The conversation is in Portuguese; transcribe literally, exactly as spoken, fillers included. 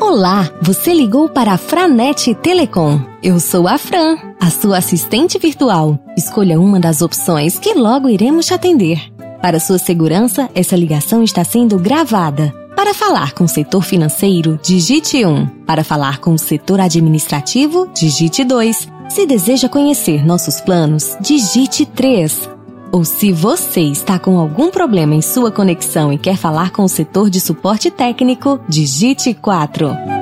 Olá, você ligou para a Franet Telecom. Eu sou a Fran, a sua assistente virtual. Escolha uma das opções que logo iremos te atender. Para sua segurança, essa ligação está sendo gravada. Para falar com o setor financeiro, digite um. Para falar com o setor administrativo, digite dois. Se deseja conhecer nossos planos, digite três. Ou se você está com algum problema em sua conexão e quer falar com o setor de suporte técnico, digite quatro.